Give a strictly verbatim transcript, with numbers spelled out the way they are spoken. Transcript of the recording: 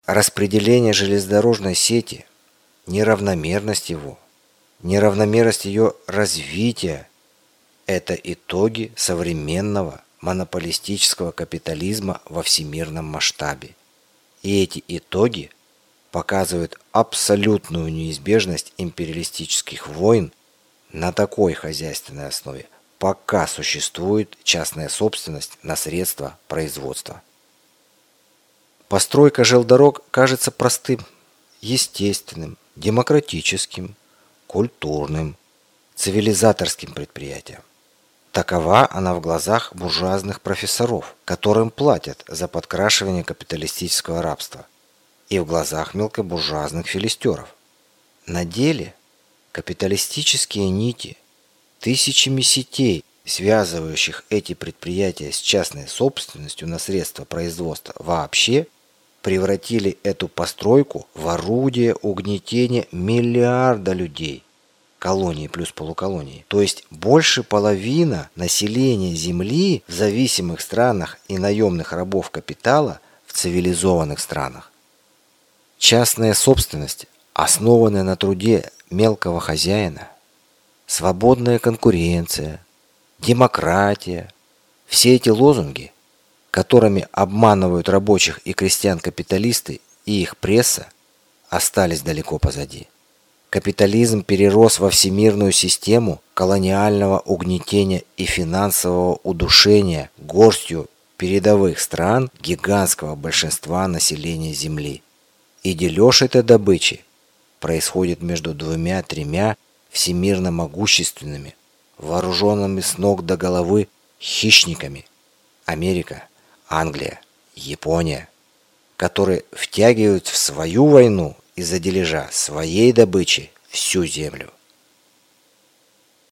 распределение железнодорожной сети, неравномерность его, неравномерность ее развития – это итоги современного монополистического капитализма во всемирном масштабе. И эти итоги показывают абсолютную неизбежность империалистических войн на такой хозяйственной основе, пока существует частная собственность на средства производства. Постройка желдорог кажется простым, естественным, демократическим, культурным, цивилизаторским предприятием. Такова она в глазах буржуазных профессоров, которым платят за подкрашивание капиталистического рабства, и в глазах мелкобуржуазных филистеров. На деле капиталистические нити, тысячами сетей, связывающих эти предприятия с частной собственностью на средства производства вообще, превратили эту постройку в орудие угнетения миллиарда людей, колонии плюс полуколонии. То есть больше половины населения Земли в зависимых странах и наемных рабов капитала в цивилизованных странах. Частная собственность, основанная на труде мелкого хозяина, свободная конкуренция, демократия – все эти лозунги, которыми обманывают рабочих и крестьян капиталисты и их пресса, остались далеко позади. Капитализм перерос во всемирную систему колониального угнетения и финансового удушения горстью передовых стран гигантского большинства населения Земли. И дележ этой добычи происходит между двумя-тремя всемирно могущественными, вооруженными с ног до головы хищниками – Америка, Англия, Япония, которые втягивают в свою войну из-за дележа своей добычи всю землю.